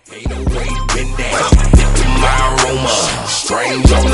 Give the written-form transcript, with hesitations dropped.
Ain't no way been down. My aroma, strange